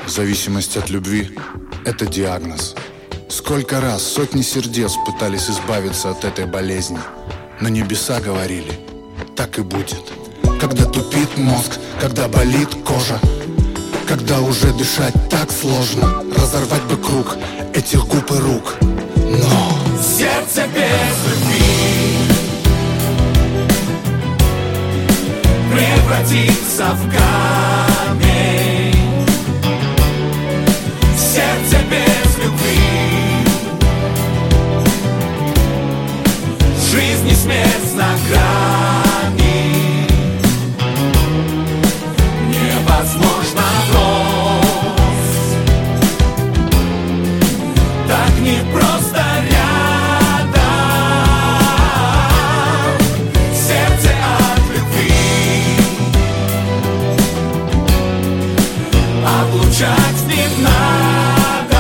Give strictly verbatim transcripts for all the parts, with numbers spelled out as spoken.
Зависимость от любви – это диагноз. Сколько раз сотни сердец пытались избавиться от этой болезни, но небеса говорили, так и будет. Когда тупит мозг, когда болит кожа, когда уже дышать так сложно, разорвать бы круг этих губ и рук. Но сердце без любви превратится в камень. Сердце без любви, жизнь и смерть на грани. Невозможно врозь, так не просто рядом. Сердце от любви облучать не надо.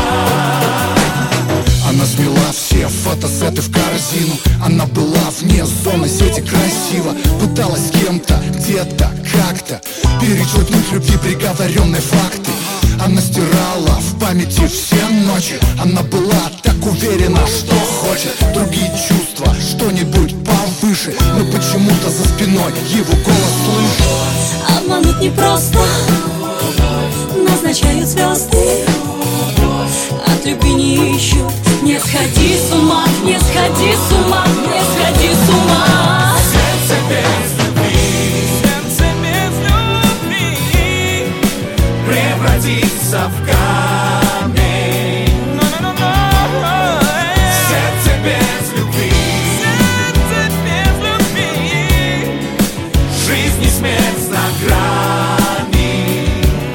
она смела все фотосеты в корзину. Она была вне зоны сети красиво. Пыталась с кем-то, где-то, как-то перечеркнуть любви приговоренные факты. Она стирала в памяти все ночи. Она была так уверена, что хочет другие чувства, что-нибудь повыше. Но почему-то за спиной его голос слышу. Обмануть непросто, назначают звезды, от любви не ищут. Не сходи с ума, не сходи с ума, не сходи с ума. Сердце без любви, сердце без любви превратится в камень. Сердце без любви, сердце без любви, жизнь и смерть на грани.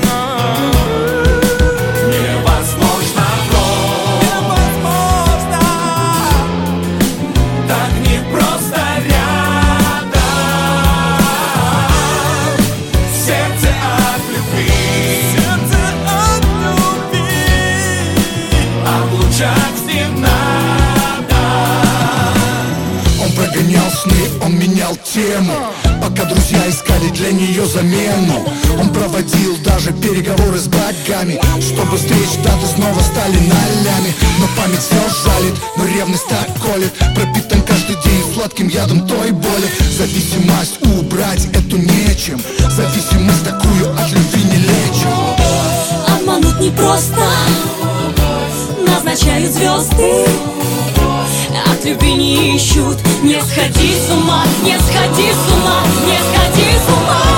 Невозможно врозь, так не просто рядом. Сердце от любви, сердце от любви облучать не надо. Он прогонял сны, он менял тему, пока друзья искали для нее замену. Он проводил даже переговоры с богами, чтобы встреч даты снова стали нолями. Но память все жалит, но ревность так колет, пропитан каждый день сладким ядом той боли. Зависимость убрать эту нечем, зависимость такую от любви не лечим. Обмануть непросто, назначают звезды, от любви не ищут. Не сходи с ума, не сходи с ума, не сходи с ума.